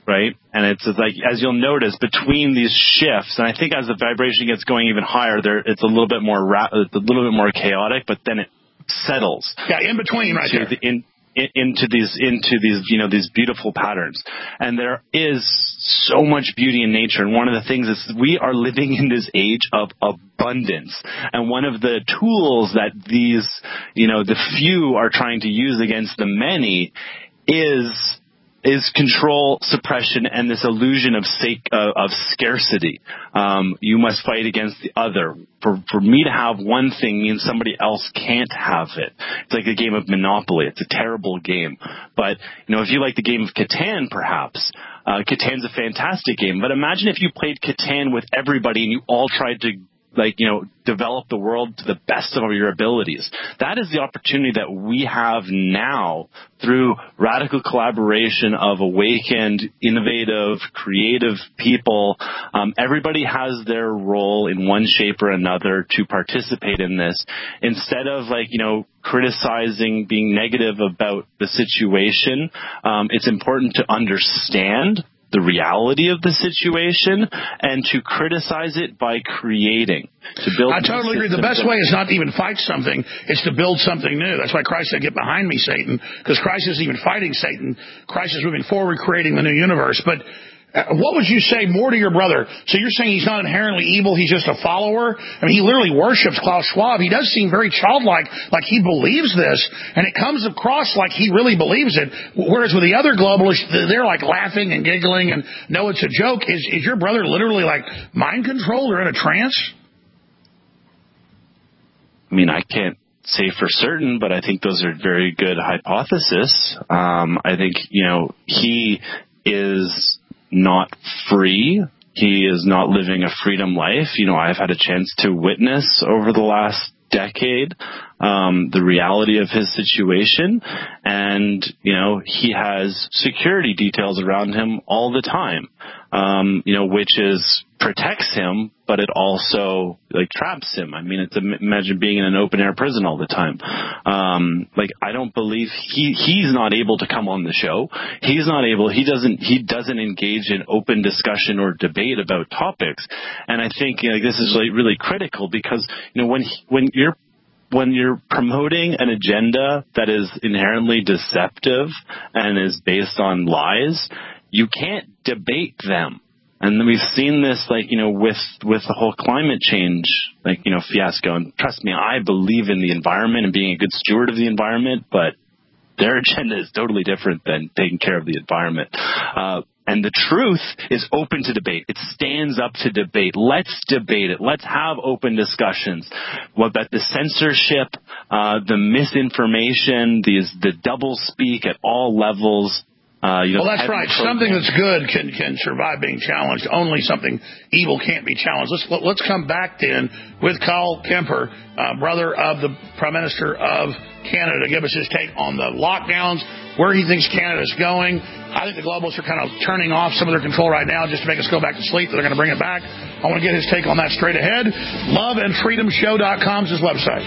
right? And it's like, as you'll notice, between these shifts, and I think as the vibration gets going even higher, there it's a little bit more ra- it's a little bit more chaotic, but then it settles. Yeah, in between, right there. The, in, in, into these into these you know these beautiful patterns, and there is so much beauty in nature. And one of the things is we are living in this age of abundance, and one of the tools that these you know the few are trying to use against the many is. is control, suppression, and this illusion of sake, uh, of scarcity. Um, you must fight against the other. For for me to have one thing means somebody else can't have it. It's like a game of Monopoly. It's a terrible game. But, you know, if you like the game of Catan, perhaps, uh, Catan's a fantastic game. But imagine if you played Catan with everybody and you all tried to like, you know, develop the world to the best of your abilities. That is the opportunity that we have now through radical collaboration of awakened, innovative, creative people. Um, everybody has their role in one shape or another to participate in this. Instead of like, you know, criticizing, being negative about the situation, um, it's important to understand the reality of the situation and to criticize it by creating, to build. I totally agree. The best way is not to even fight something; it's to build something new. That's why Christ said, "Get behind me, Satan," because Christ isn't even fighting Satan. Christ is moving forward, creating the new universe. But uh, what would you say more to your brother? So you're saying he's not inherently evil; he's just a follower. I mean, he literally worships Klaus Schwab. He does seem very childlike, like he believes this, and it comes across like he really believes it. Whereas with the other globalists, they're like laughing and giggling and no, it's a joke. Is is your brother literally like mind controlled or in a trance? I mean, I can't say for certain, but I think those are very good hypotheses. Um, I think, you know, he is not free. He is not living a freedom life. You know, I've had a chance to witness over the last decade um, the reality of his situation, and you know he has security details around him all the time, um, you know, which is protects him, but it also like traps him. I mean, it's imagine being in an open air prison all the time. Um, like I don't believe he he's not able to come on the show. He's not able. He doesn't he doesn't engage in open discussion or debate about topics. And I think you know, this is like really critical because you know when he, when you're when you're promoting an agenda that is inherently deceptive and is based on lies, you can't debate them. And we've seen this, like, you know, with, with the whole climate change, like, you know, fiasco. And trust me, I believe in the environment and being a good steward of the environment, but their agenda is totally different than taking care of the environment. Uh, and the truth is open to debate. It stands up to debate. Let's debate it. Let's have open discussions. What about the censorship, uh, the misinformation, these, the double speak at all levels? Uh, you know, well, that's right. Program. Something that's good can can survive being challenged. Only something evil can't be challenged. Let's let's come back then with Kyle Kemper, uh, brother of the Prime Minister of Canada, to give us his take on the lockdowns, where he thinks Canada's going. I think the globalists are kind of turning off some of their control right now just to make us go back to sleep. They're going to bring it back. I want to get his take on that straight ahead. love and freedom show dot com is his website.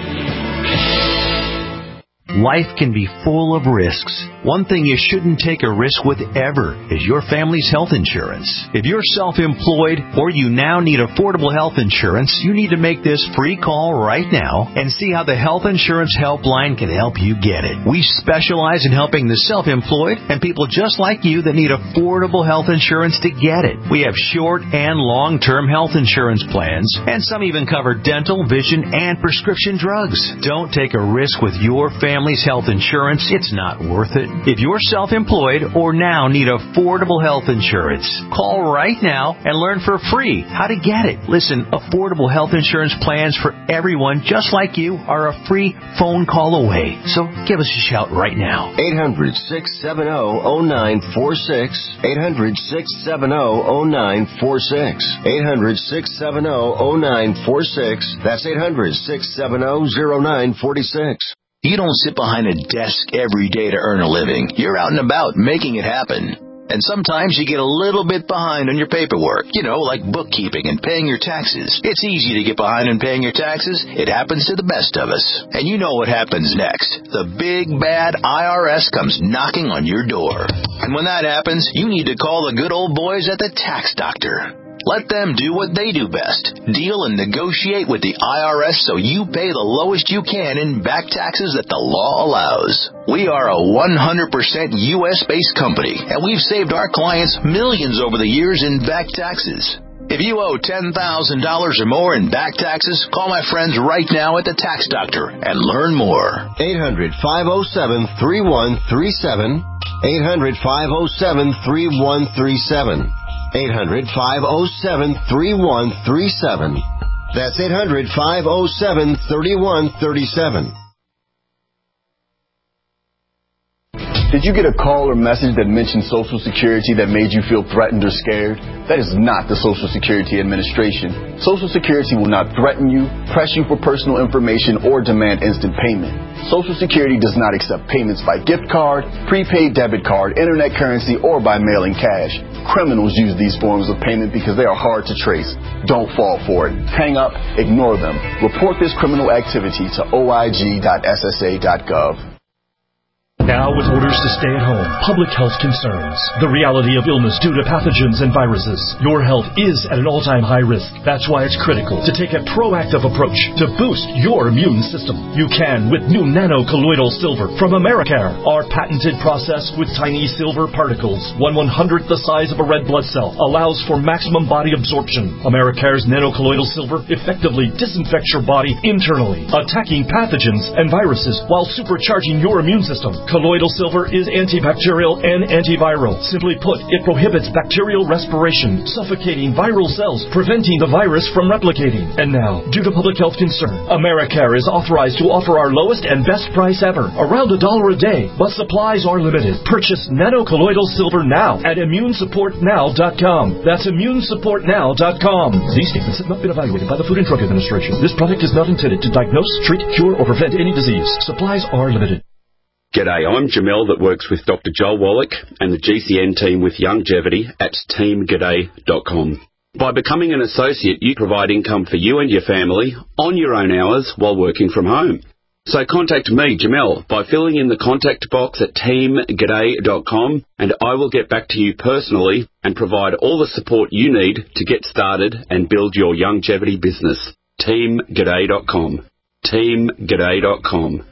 Life can be full of risks. One thing you shouldn't take a risk with ever is your family's health insurance. If you're self-employed or you now need affordable health insurance, you need to make this free call right now and see how the Health Insurance Helpline can help you get it. We specialize in helping the self-employed and people just like you that need affordable health insurance to get it. We have short and long-term health insurance plans, and some even cover dental, vision, and prescription drugs. Don't take a risk with your family. Family's health insurance, it's not worth it. If you're self-employed or now need affordable health insurance, call right now and learn for free how to get it. Listen, affordable health insurance plans for everyone just like you are a free phone call away. So give us a shout right now. eight hundred, six seven zero, zero nine four six. eight hundred, six seven zero, zero nine four six. eight hundred, six seven zero, zero nine four six. That's eight hundred, six seven zero, zero nine four six. You don't sit behind a desk every day to earn a living. You're out and about making it happen. And sometimes you get a little bit behind on your paperwork, you know, like bookkeeping and paying your taxes. It's easy to get behind on paying your taxes. It happens to the best of us. And you know what happens next. The big bad I R S comes knocking on your door. And when that happens, you need to call the good old boys at the Tax Doctor. Let them do what they do best. Deal and negotiate with the I R S so you pay the lowest you can in back taxes that the law allows. We are a one hundred percent U S-based company, and we've saved our clients millions over the years in back taxes. If you owe ten thousand dollars or more in back taxes, call my friends right now at the Tax Doctor and learn more. eight hundred, five oh seven, three one three seven. eight hundred, five oh seven, three one three seven. eight hundred, five oh seven, three one three seven. That's eight hundred, five oh seven, three one three seven. Did you get a call or message that mentioned Social Security that made you feel threatened or scared? That is not the Social Security Administration. Social Security will not threaten you, press you for personal information, or demand instant payment. Social Security does not accept payments by gift card, prepaid debit card, internet currency, or by mailing cash. Criminals use these forms of payment because they are hard to trace. Don't fall for it. Hang up, ignore them. Report this criminal activity to O I G dot S S A dot gov. Now with orders to stay at home, public health concerns, the reality of illness due to pathogens and viruses, your health is at an all-time high risk. That's why it's critical to take a proactive approach to boost your immune system. You can with new nano-colloidal silver from Americare. Our patented process with tiny silver particles, one one-hundredth the size of a red blood cell, allows for maximum body absorption. Americare's nano-colloidal silver effectively disinfects your body internally, attacking pathogens and viruses while supercharging your immune system. Colloidal silver is antibacterial and antiviral. Simply put, it prohibits bacterial respiration, suffocating viral cells, preventing the virus from replicating. And now, due to public health concern, Americare is authorized to offer our lowest and best price ever, around a dollar a day, but supplies are limited. Purchase nano-colloidal silver now at immune support now dot com. That's immune support now dot com. These statements have not been evaluated by the Food and Drug Administration. This product is not intended to diagnose, treat, cure, or prevent any disease. Supplies are limited. G'day, I'm Jamel that works with Doctor Joel Wallach and the G C N team with Longevity at team g'day dot com. By becoming an associate, you provide income for you and your family on your own hours while working from home. So contact me, Jamel, by filling in the contact box at team g'day dot com, and I will get back to you personally and provide all the support you need to get started and build your longevity business. team g'day dot com. team g'day dot com.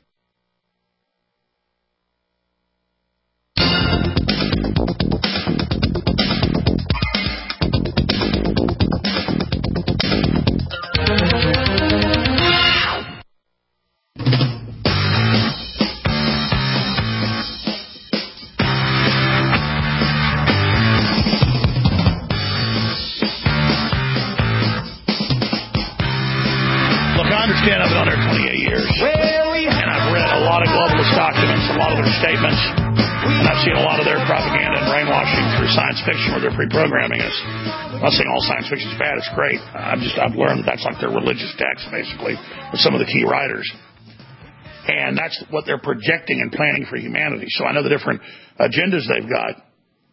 I've been on there twenty-eight years, and I've read a lot of globalist documents, a lot of their statements, and I've seen a lot of their propaganda and brainwashing through science fiction where they're pre-programming us. I'm not saying all science fiction is bad, it's great. I've just I've learned that that's like their religious text, basically, with some of the key writers. And that's what they're projecting and planning for humanity. So I know the different agendas they've got.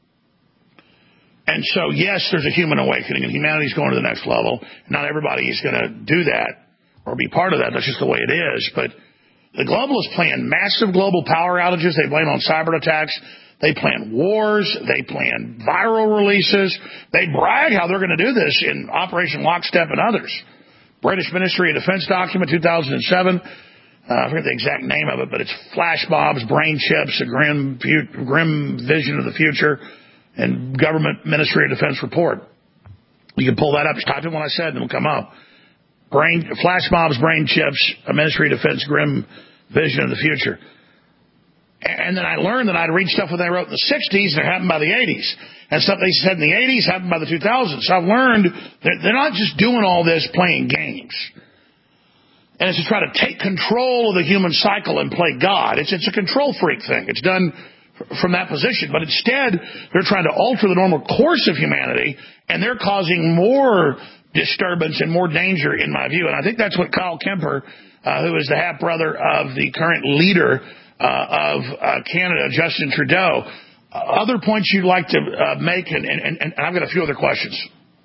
And so, yes, there's a human awakening, and humanity's going to the next level. Not everybody is going to do that or be part of that. That's just the way it is. But the globalists plan massive global power outages. They blame on cyber attacks. They plan wars. They plan viral releases. They brag how they're going to do this in Operation Lockstep and others. British Ministry of Defense document two thousand seven. Uh, I forget the exact name of it, but it's flash mobs, brain chips, a grim, grim vision of the future, and Government Ministry of Defense report. You can pull that up. Just type in what I said, and it'll come up. Brain, flash mobs, brain chips, a Ministry of Defense grim vision of the future. And then I learned that I'd read stuff when they wrote in the sixties and it happened by the eighties. And stuff they said in the eighties happened by the two thousands. So I've learned that they're not just doing all this playing games. And it's to try to take control of the human cycle and play God. It's, it's a control freak thing. It's done from that position. But instead, they're trying to alter the normal course of humanity, and they're causing more disturbance and more danger, in my view. And I think that's what Kyle Kemper, uh, who is the half-brother of the current leader uh, of uh, Canada, Justin Trudeau, other points you'd like to uh, make, and, and, and I've got a few other questions.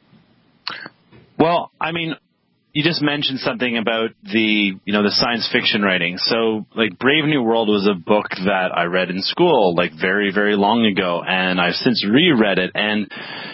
Well, I mean, you just mentioned something about the, you know, the science fiction writing. So, like, Brave New World was a book that I read in school, like, very, very long ago, and I've since reread it, and,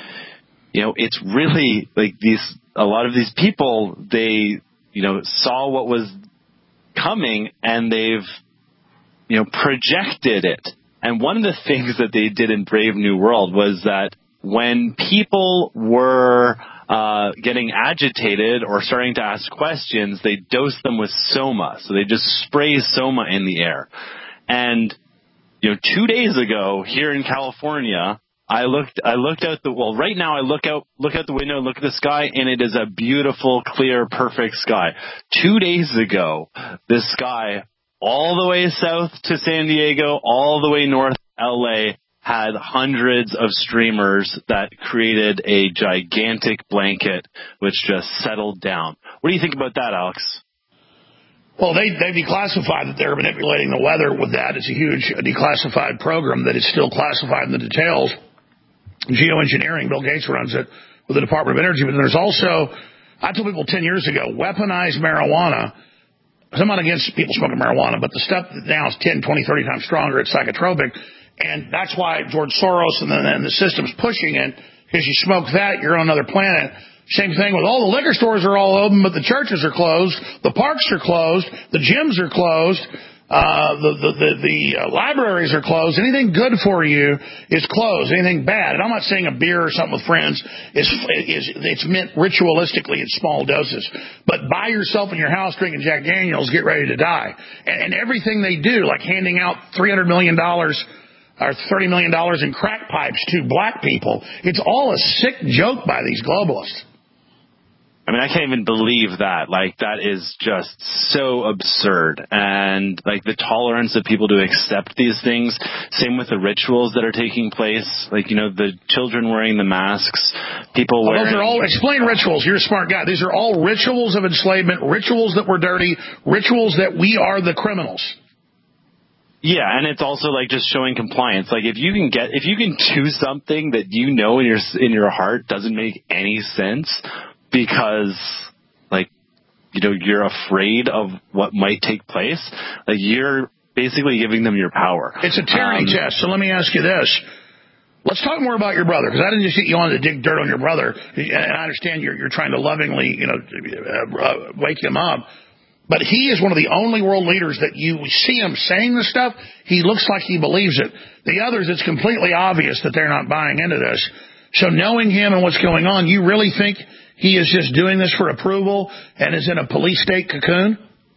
you know, it's really, like, these, a lot of these people, they, you know, saw what was coming, and they've, you know, projected it. And one of the things that they did in Brave New World was that when people were uh, getting agitated or starting to ask questions, they dosed them with Soma. So they just spray Soma in the air. And, you know, two days ago here in California, I looked, I looked out the, well, right now I look out, look out the window, look at the sky, and it is a beautiful, clear, perfect sky. Two days ago, the sky all the way south to San Diego, all the way north L A, had hundreds of streamers that created a gigantic blanket which just settled down. What do you think about that, Alex? Well, they they declassified that they're manipulating the weather with that. It's a huge declassified program that is still classified in the details. Geoengineering, Bill Gates runs it with the Department of Energy. But there's also, I told people ten years ago, weaponized marijuana. I'm not against people smoking marijuana, but the stuff now is ten, twenty, thirty times stronger. It's psychotropic. And that's why George Soros and, the, and the system's pushing it, because you smoke that, you're on another planet. Same thing with all the liquor stores are all open, but the churches are closed, the parks are closed, the gyms are closed, uh, the, the, the, the uh, libraries are closed. Anything good for you is closed. Anything bad. And I'm not saying a beer or something with friends is, is it's meant ritualistically in small doses. But by yourself in your house drinking Jack Daniels, get ready to die. And, and everything they do, like handing out three hundred million dollars or thirty million dollars in crack pipes to black people, it's all a sick joke by these globalists. I mean, I can't even believe that. Like, that is just so absurd. And, like, the tolerance of people to accept these things, same with the rituals that are taking place. Like, you know, the children wearing the masks, people well, wearing... Those are all, explain rituals. You're a smart guy. These are all rituals of enslavement, rituals that were dirty, rituals that we are the criminals. Yeah, and it's also like just showing compliance. Like, if you can get, if you can do something that you know in your in your heart doesn't make any sense because, like, you know, you're afraid of what might take place, like, you're basically giving them your power. It's a tyranny um, test. So let me ask you this. Let's talk more about your brother, because I didn't just get you on to dig dirt on your brother, and I understand you're you're trying to lovingly, you know, uh, wake him up. But he is one of the only world leaders that you see him saying this stuff, he looks like he believes it. The others, it's completely obvious that they're not buying into this. So knowing him and what's going on, you really think he is just doing this for approval and is in a police state cocoon?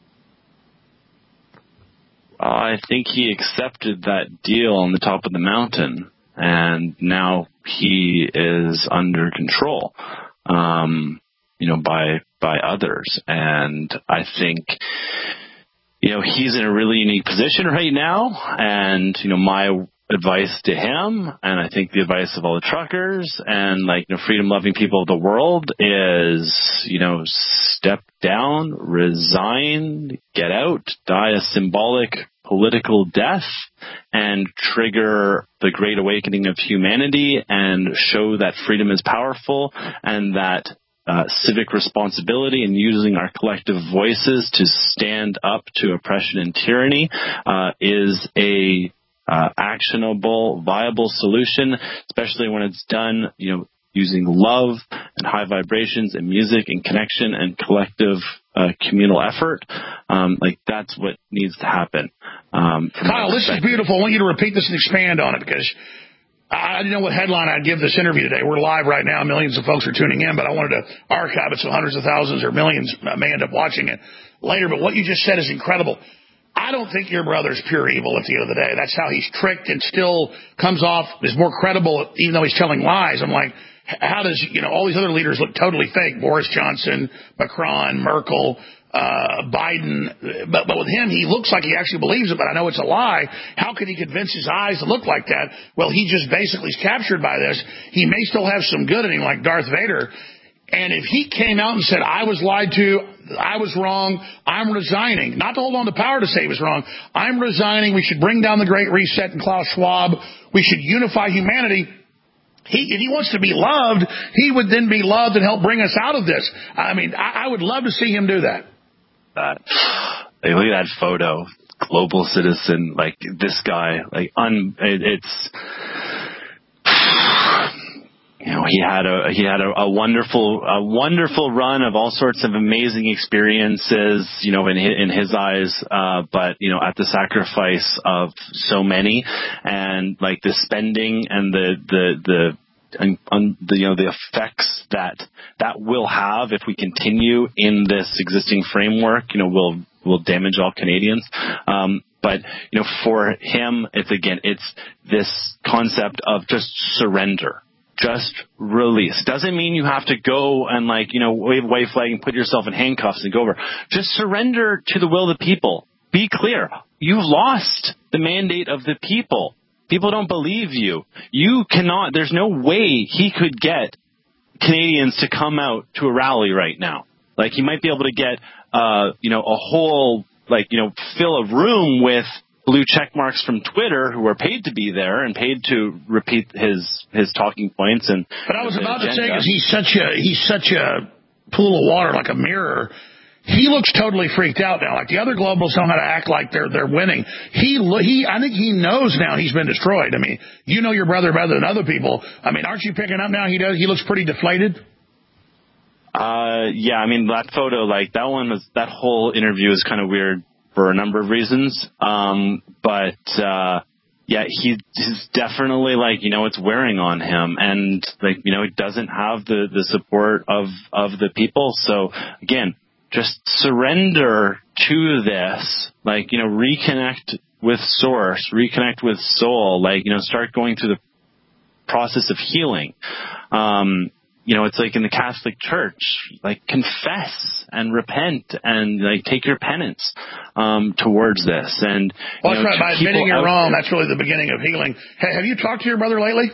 I think he accepted that deal on the top of the mountain, and now he is under control. Um... you know, by, by others. And I think, you know, he's in a really unique position right now. And, you know, my advice to him, and I think the advice of all the truckers and, like, you know, freedom-loving people of the world is, you know, step down, resign, get out, die a symbolic political death, and trigger the great awakening of humanity and show that freedom is powerful and that Uh, civic responsibility and using our collective voices to stand up to oppression and tyranny uh, is a uh, actionable, viable solution, especially when it's done, you know, using love and high vibrations and music and connection and collective uh, communal effort. Um, like, that's what needs to happen. Um, Kyle, this is beautiful. I want you to repeat this and expand on it, because I didn't know what headline I'd give this interview today. We're live right now. Millions of folks are tuning in, but I wanted to archive it so hundreds of thousands or millions may end up watching it later. But what you just said is incredible. I don't think your brother's pure evil at the end of the day. That's how he's tricked and still comes off as more credible, even though he's telling lies. I'm like, how does, you know, all these other leaders look totally fake? Boris Johnson, Macron, Merkel, Uh, Biden, but, but with him, he looks like he actually believes it, but I know it's a lie. How could he convince his eyes to look like that? Well, he just basically is captured by this. He may still have some good in him, like Darth Vader, And if he came out and said, I was lied to, I was wrong, I'm resigning, not to hold on to power to say he was wrong, I'm resigning, we should bring down the Great Reset and Klaus Schwab, we should unify humanity. He, if he wants to be loved, he would then be loved and help bring us out of this. I mean, I, I would love to see him do that. That, like, look at that photo. Global citizen, like this guy, like un, it, it's, you know, he had a he had a, a wonderful a wonderful run of all sorts of amazing experiences, you know, in his, in his eyes, uh, but you know, at the sacrifice of so many, and like the spending and the the the. And on the, you know, the effects that that will have if we continue in this existing framework, you know, will will damage all Canadians. Um, but you know, for him, it's again, it's this concept of just surrender, just release. Doesn't mean you have to go and like you know wave a white flag and put yourself in handcuffs and go over. Just surrender to the will of the people. Be clear, you've lost the mandate of the people. People don't believe you. You cannot, there's no way he could get Canadians to come out to a rally right now. Like, he might be able to get, uh, you know, a whole, like, you know, fill a room with blue check marks from Twitter who are paid to be there and paid to repeat his, his talking points. And But I was about to say, because he's such a, he's such a pool of water, like a mirror. He looks totally freaked out now. Like the other globals know how to act like they're they're winning. He he I think he knows now he's been destroyed. I mean, you know your brother better than other people. I mean, aren't you picking up now? He does. He looks pretty deflated. Uh, yeah. I mean, that photo, like that one was that whole interview is kind of weird for a number of reasons. Um, but uh, yeah, he he's definitely like you know it's wearing on him, and like you know he doesn't have the the support of of the people. So again. Just surrender to this, like, you know, reconnect with source, reconnect with soul, like, you know, start going through the process of healing. Um, you know, it's like in the Catholic Church, like confess and repent and like take your penance, um, towards this. And, well, you that's know, right. By admitting you're out- wrong, that's really the beginning of healing. Hey, have you talked to your brother lately?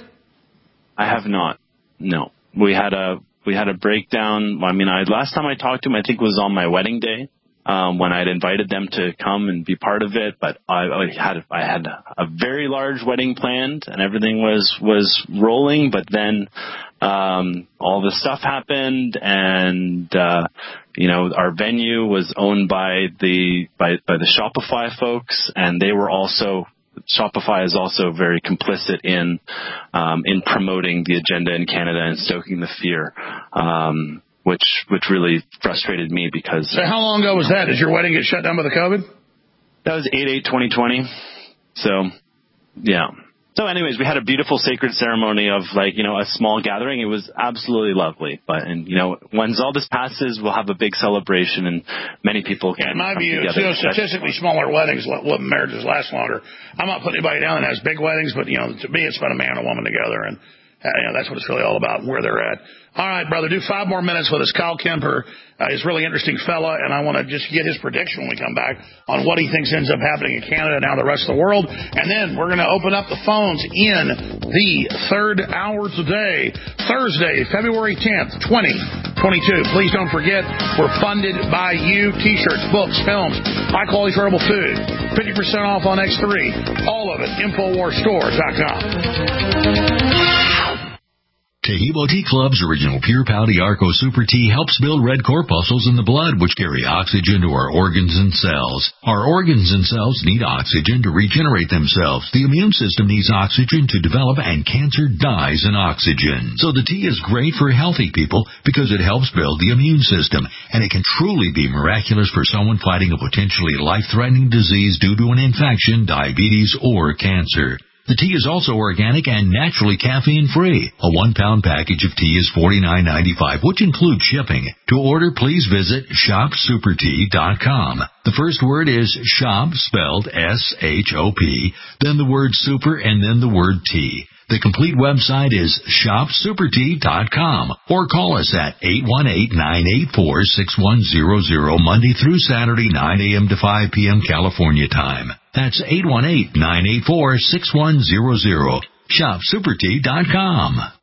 I have not. No. We had a, We had a breakdown. I mean, I, last time I talked to him, I think was on my wedding day, um, when I'd invited them to come and be part of it. But I, I had, I had a very large wedding planned and everything was, was rolling. But then, um, all this stuff happened and, uh, you know, our venue was owned by the, by, by the Shopify folks, and they were also, Shopify is also very complicit in um, in promoting the agenda in Canada and stoking the fear, um, which which really frustrated me because. So how long ago was that? Did your wedding get shut down by the COVID? That was eight eight twenty twenty. So, yeah. So anyways, we had a beautiful sacred ceremony of like, you know, a small gathering. It was absolutely lovely. But, and you know, once all this passes, we'll have a big celebration and many people can. Yeah, in my come view, together. you know, statistically smaller weddings, let marriages last longer. I'm not putting anybody down that has big weddings, but, you know, to me, it's about a man and a woman together. And, uh, you know, that's what it's really all about, where they're at. All right, brother, do five more minutes with us. Kyle Kemper uh, is a really interesting fella, and I want to just get his prediction when we come back on what he thinks ends up happening in Canada and now the rest of the world. And then we're going to open up the phones in the third hour today, Thursday, February tenth, twenty twenty-two. Please don't forget, we're funded by you. T-shirts, books, films, high-quality affordable food, fifty percent off on X three, all of it, Infowars Store dot com. Taheebo Tea Club's original Pure Pouty Arco Super Tea helps build red corpuscles in the blood, which carry oxygen to our organs and cells. Our organs and cells need oxygen to regenerate themselves. The immune system needs oxygen to develop, and cancer dies in oxygen. So the tea is great for healthy people because it helps build the immune system, and it can truly be miraculous for someone fighting a potentially life-threatening disease due to an infection, diabetes, or cancer. The tea is also organic and naturally caffeine-free. A one-pound package of tea is forty-nine ninety-five, which includes shipping. To order, please visit shop super tea dot com. The first word is shop, spelled S H O P, then the word super, and then the word tea. The complete website is shop super tea dot com, or call us at eight one eight, nine eight four, six one zero zero Monday through Saturday, nine a.m. to five p.m. California time. That's eight one eight, nine eight four, six one zero zero. shop super tea dot com.